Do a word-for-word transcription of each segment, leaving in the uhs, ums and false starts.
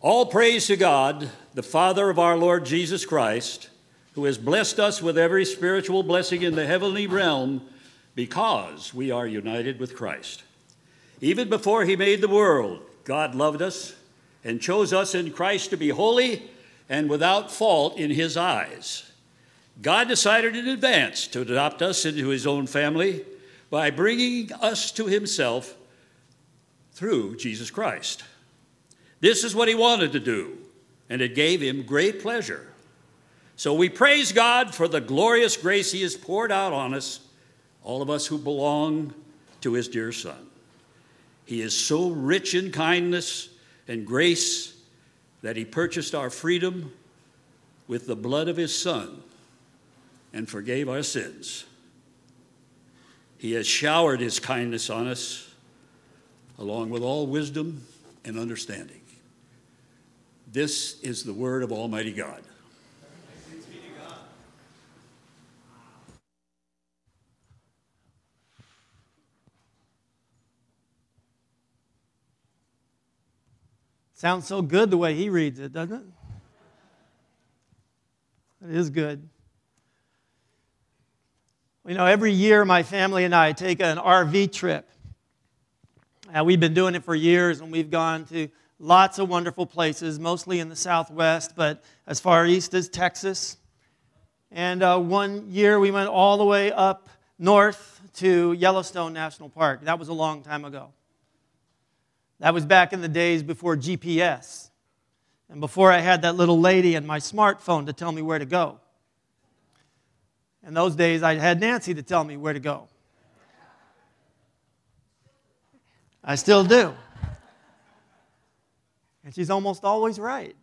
All praise to God, the Father of our Lord Jesus Christ, who has blessed us with every spiritual blessing in the heavenly realm because we are united with Christ. Even before he made the world, God loved us and chose us in Christ to be holy and without fault in his eyes. God decided in advance to adopt us into his own family by bringing us to himself through Jesus Christ. This is what he wanted to do, and it gave him great pleasure. So we praise God for the glorious grace he has poured out on us, all of us who belong to his dear Son. He is so rich in kindness and grace that he purchased our freedom with the blood of his Son and forgave our sins. He has showered his kindness on us, along with all wisdom and understanding. This is the word of Almighty God. Thanks be to God. Sounds so good the way he reads it, doesn't it? It is good. You know, every year my family and I take an R V trip. Uh, we've been doing it for years, and we've gone to lots of wonderful places, mostly in the Southwest, but as far east as Texas. And uh, one year we went all the way up north to Yellowstone National Park. That was a long time ago. That was back in the days before G P S and before I had that little lady and my smartphone to tell me where to go. In those days, I had Nancy to tell me where to go. I still do. And she's almost always right.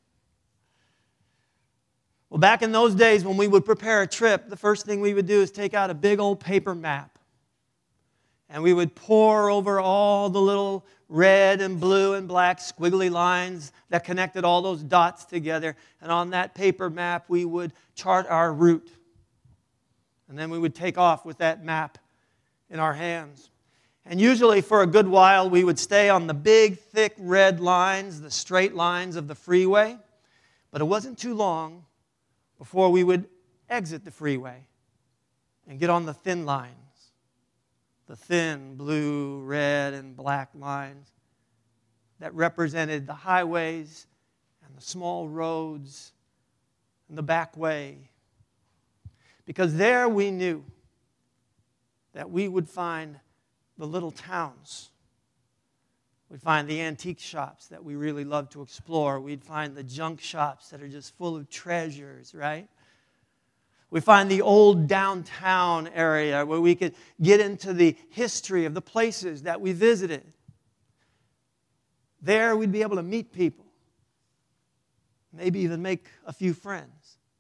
Well, back in those days when we would prepare a trip, the first thing we would do is take out a big old paper map. And we would pore over all the little red and blue and black squiggly lines that connected all those dots together. And on that paper map, we would chart our route. And then we would take off with that map in our hands. And usually for a good while, we would stay on the big, thick red lines, the straight lines of the freeway. But it wasn't too long before we would exit the freeway and get on the thin lines, the thin blue, red, and black lines that represented the highways and the small roads and the back way. Because there we knew that we would find the little towns. We'd find the antique shops that we really love to explore. We'd find the junk shops that are just full of treasures, right? We find the old downtown area where we could get into the history of the places that we visited. There we'd be able to meet people, maybe even make a few friends.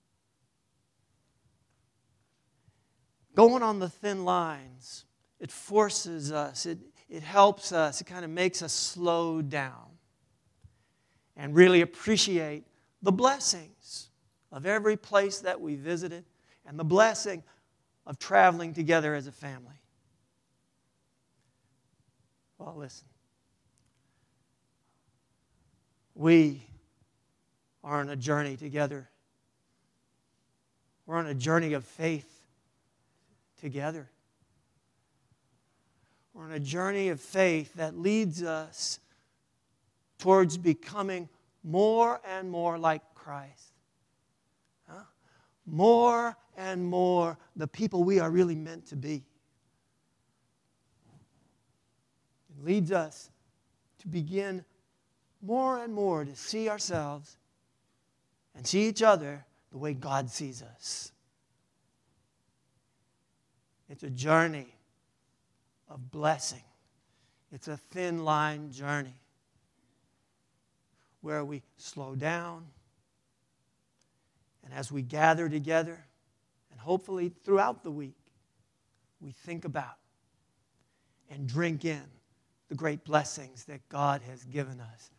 Going on the thin lines, it forces us, it, it helps us, it kind of makes us slow down and really appreciate the blessings of every place that we visited and the blessing of traveling together as a family. Well, listen. We are on a journey together. We're on a journey of faith together. We're on a journey of faith that leads us towards becoming more and more like Christ. Huh? More and more the people we are really meant to be. It leads us to begin more and more to see ourselves and see each other the way God sees us. It's a journey of blessing. It's a thin line journey where we slow down, and as we gather together, and hopefully throughout the week, we think about and drink in the great blessings that God has given us.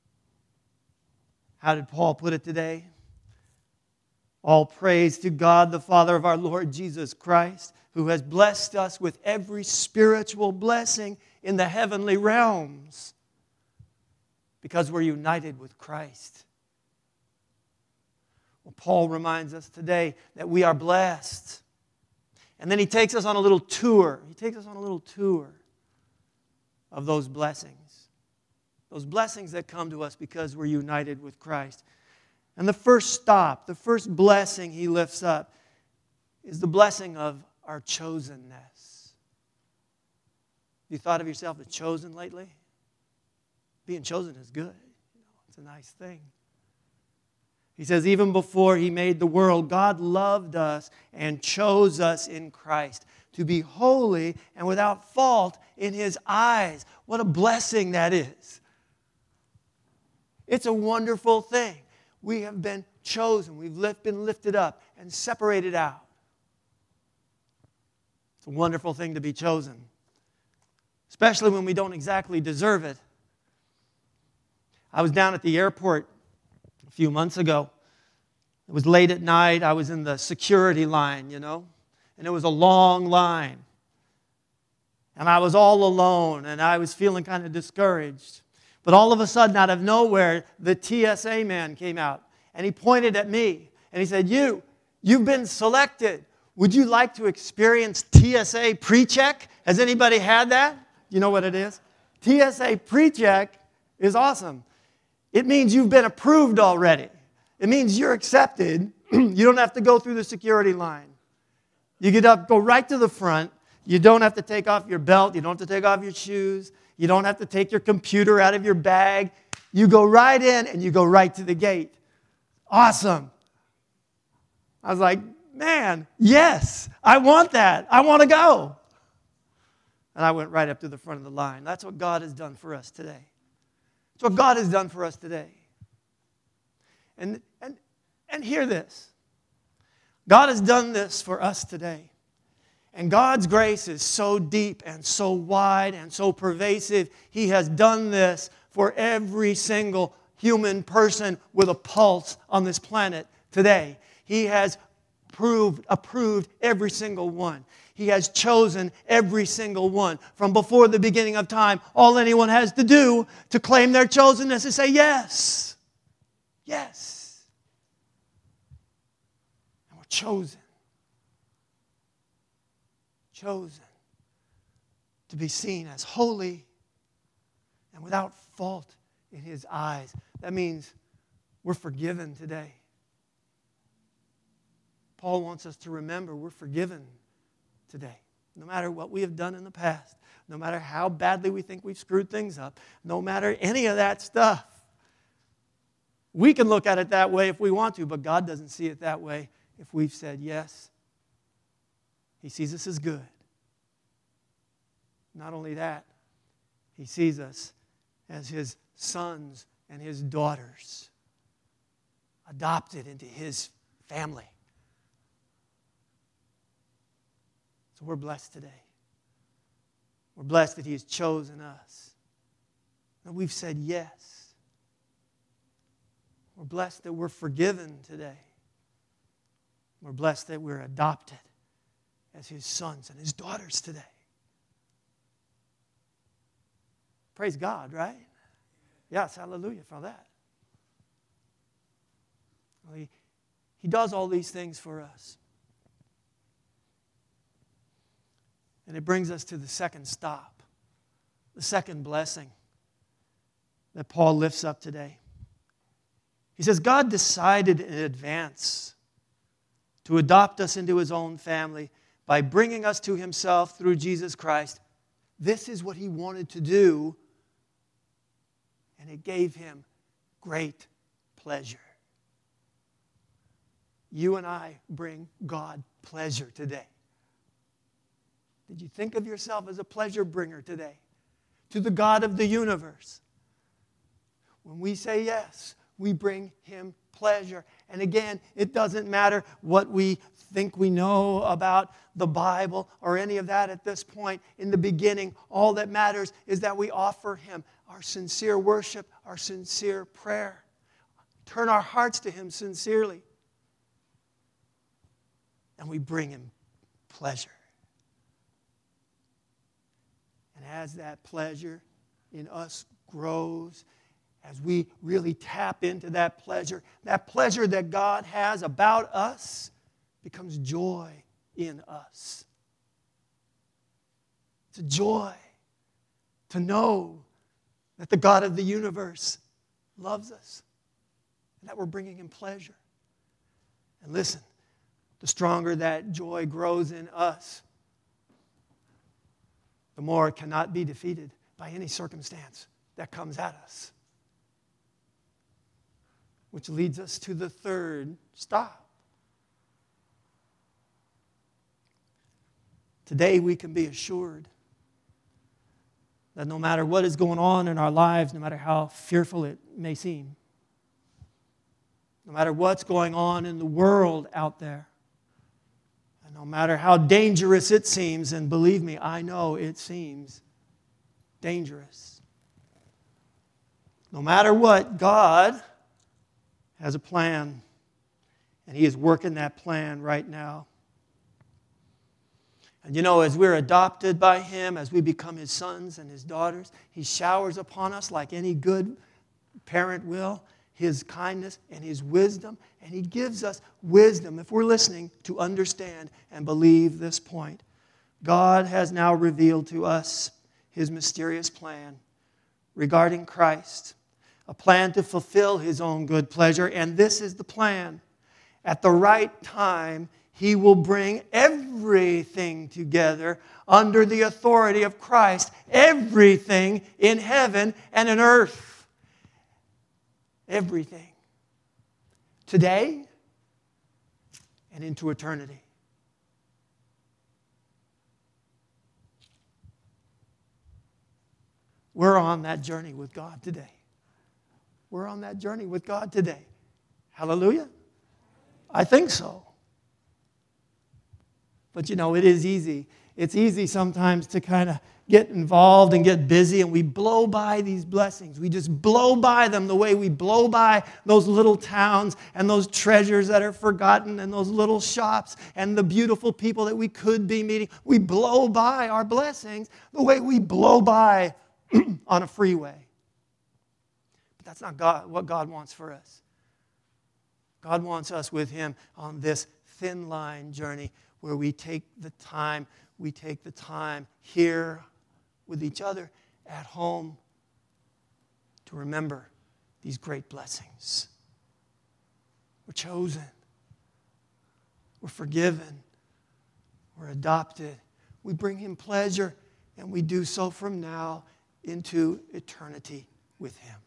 How did Paul put it today? All praise to God, the Father of our Lord Jesus Christ, who has blessed us with every spiritual blessing in the heavenly realms because we're united with Christ. Well, Paul reminds us today that we are blessed. And then he takes us on a little tour. He takes us on a little tour of those blessings. Those blessings that come to us because we're united with Christ. And the first stop, the first blessing he lifts up is the blessing of our chosenness. Have you thought of yourself as chosen lately? Being chosen is good. You know, it's a nice thing. He says, even before he made the world, God loved us and chose us in Christ to be holy and without fault in His eyes. What a blessing that is. It's a wonderful thing. We have been chosen. We've been lifted up and separated out. It's a wonderful thing to be chosen, especially when we don't exactly deserve it. I was down at the airport a few months ago. It was late at night. I was in the security line, you know, and it was a long line. And I was all alone, and I was feeling kind of discouraged. But all of a sudden, out of nowhere, the T S A man came out, and he pointed at me, and he said, you, you've been selected. Would you like to experience T S A PreCheck? Has anybody had that? You know what it is? T S A PreCheck is awesome. It means you've been approved already. It means you're accepted. You don't have to go through the security line. You get up, go right to the front. You don't have to take off your belt. You don't have to take off your shoes. You don't have to take your computer out of your bag. You go right in and you go right to the gate. Awesome. I was like, man, yes, I want that. I want to go. And I went right up to the front of the line. That's what God has done for us today. That's what God has done for us today. And, and, and hear this. God has done this for us today. And God's grace is so deep and so wide and so pervasive. He has done this for every single human person with a pulse on this planet today. He has proved, approved every single one. He has chosen every single one. From before the beginning of time, all anyone has to do to claim their chosenness is say yes. Yes. And we're chosen. Chosen to be seen as holy and without fault in His eyes. That means we're forgiven today. Paul wants us to remember we're forgiven today. No matter what we have done in the past, no matter how badly we think we've screwed things up, no matter any of that stuff. We can look at it that way if we want to, but God doesn't see it that way if we've said yes. He sees us as good. Not only that, He sees us as His sons and His daughters, adopted into His family. So we're blessed today. We're blessed that He has chosen us. And we've said yes. We're blessed that we're forgiven today. We're blessed that we're adopted as His sons and His daughters today. Praise God, right? Yes, hallelujah for that. He, he does all these things for us. And it brings us to the second stop, the second blessing that Paul lifts up today. He says, God decided in advance to adopt us into His own family by bringing us to Himself through Jesus Christ. This is what He wanted to do, and it gave Him great pleasure. You and I bring God pleasure today. Did you think of yourself as a pleasure bringer today to the God of the universe? When we say yes, we bring Him pleasure. And again, it doesn't matter what we think we know about the Bible or any of that at this point. In the beginning, all that matters is that we offer Him our sincere worship, our sincere prayer. Turn our hearts to Him sincerely. And we bring Him pleasure. And as that pleasure in us grows, as we really tap into that pleasure, that pleasure that God has about us becomes joy in us. It's a joy to know that the God of the universe loves us and that we're bringing Him pleasure. And listen, the stronger that joy grows in us, the more it cannot be defeated by any circumstance that comes at us. Which leads us to the third stop. Today we can be assured that no matter what is going on in our lives, no matter how fearful it may seem, no matter what's going on in the world out there, and no matter how dangerous it seems, and believe me, I know it seems dangerous. No matter what, God has a plan, and He is working that plan right now. And you know, as we're adopted by Him, as we become His sons and His daughters, He showers upon us like any good parent will, His kindness and His wisdom, and He gives us wisdom, if we're listening, to understand and believe this point. God has now revealed to us His mysterious plan regarding Christ, a plan to fulfill His own good pleasure, and this is the plan. At the right time, He will bring everything together under the authority of Christ, everything in heaven and in earth. Everything. Today and into eternity. We're on that journey with God today. We're on that journey with God today. Hallelujah? I think so. But you know, it is easy. It's easy sometimes to kind of get involved and get busy, and we blow by these blessings. We just blow by them the way we blow by those little towns and those treasures that are forgotten and those little shops and the beautiful people that we could be meeting. We blow by our blessings the way we blow by on a freeway. But that's not God, what God wants for us. God wants us with Him on this thin line journey where we take the time, we take the time here with each other at home to remember these great blessings. We're chosen. We're forgiven. We're adopted. We bring Him pleasure, and we do so from now into eternity with Him.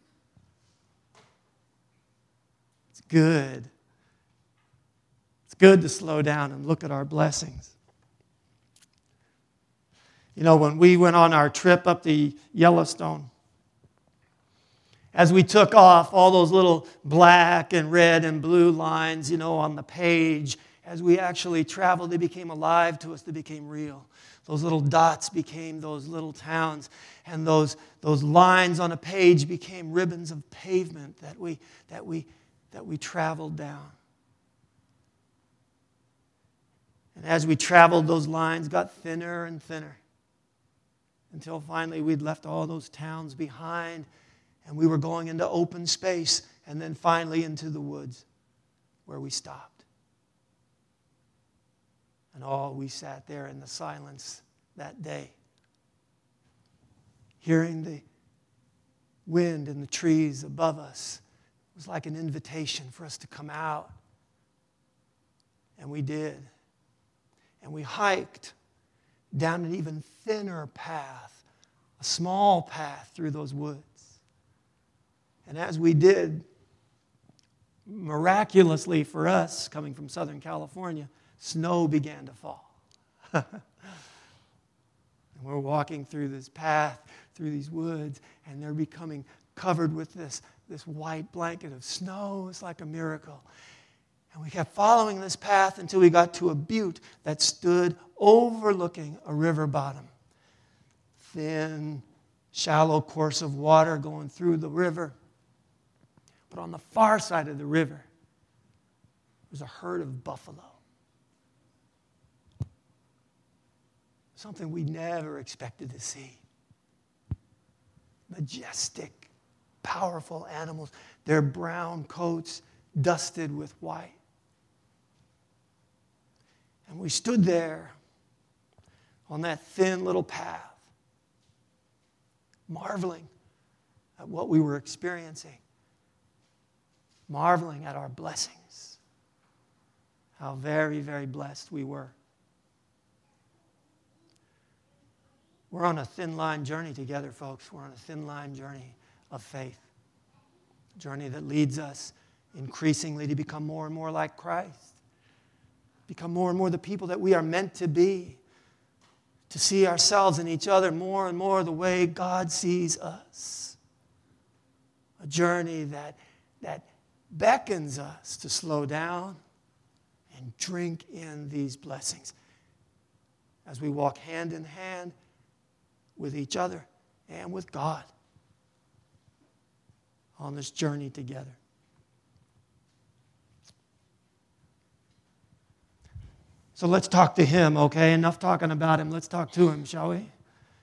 It's good. It's good to slow down and look at our blessings. You know, when we went on our trip up to Yellowstone, as we took off, all those little black and red and blue lines, you know, on the page, as we actually traveled, they became alive to us. They became real. Those little dots became those little towns, and those, those lines on a page became ribbons of pavement that we, that we, that we traveled down. And as we traveled, those lines got thinner and thinner until finally we'd left all those towns behind and we were going into open space and then finally into the woods where we stopped. And all we sat there in the silence that day, hearing the wind in the trees above us. It was like an invitation for us to come out. And we did. And we hiked down an even thinner path, a small path through those woods. And as we did, miraculously for us, coming from Southern California, snow began to fall. And we're walking through this path, through these woods, and they're becoming covered with this, this white blanket of snow. It's like a miracle. And we kept following this path until we got to a butte that stood overlooking a river bottom. Thin, shallow course of water going through the river. But on the far side of the river was a herd of buffalo. Something we never expected to see. Majestic, powerful animals, their brown coats dusted with white. And we stood there on that thin little path, marveling at what we were experiencing, marveling at our blessings, how very, very blessed we were. We're on a thin line journey together, folks. We're on a thin line journey of faith, a journey that leads us increasingly to become more and more like Christ, become more and more the people that we are meant to be, to see ourselves and each other more and more the way God sees us. A journey that, that beckons us to slow down and drink in these blessings as we walk hand in hand with each other and with God on this journey together. So let's talk to Him, okay? Enough talking about Him. Let's talk to Him, shall we?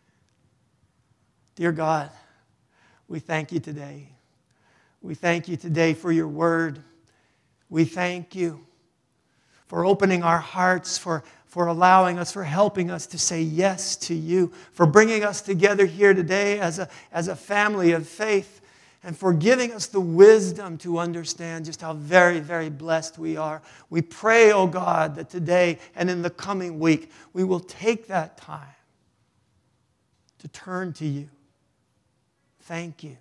Dear God, we thank You today. We thank You today for Your word. We thank You for opening our hearts, for, for allowing us, for helping us to say yes to You, for bringing us together here today as a, as a family of faith, and for giving us the wisdom to understand just how very, very blessed we are. We pray, oh God, that today and in the coming week, we will take that time to turn to You, thank You,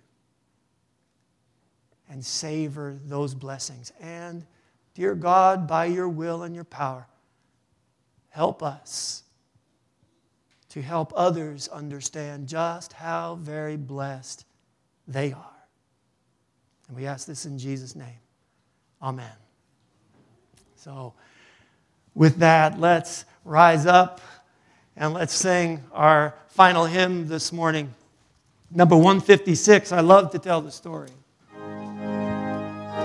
and savor those blessings. And, dear God, by Your will and Your power, help us to help others understand just how very blessed they are. And we ask this in Jesus' name. Amen. So, with that, let's rise up and let's sing our final hymn this morning. Number one fifty-six. I love to tell the story.